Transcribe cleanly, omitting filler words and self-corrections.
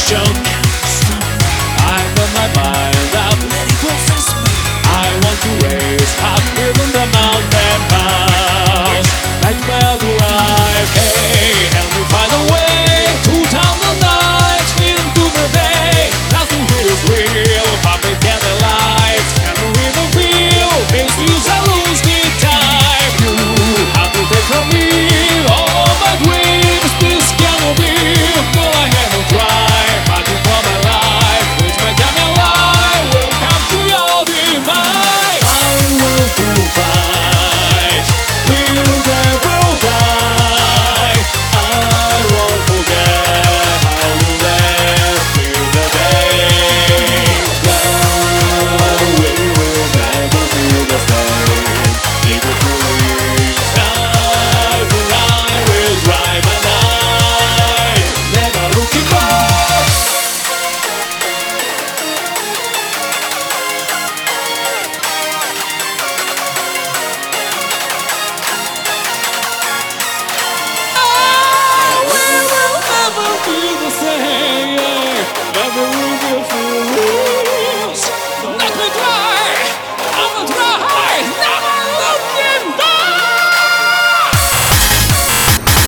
station. I got my mind up, I want to race up even the mountain pass. Like where do I? Hey, help me find a way to turn the night into the day. Nothing feels real, puppet get the lights. Can you even feel? Makes me lose the time. You have to take from me all my dreams. This cannot be. Go ahead and try.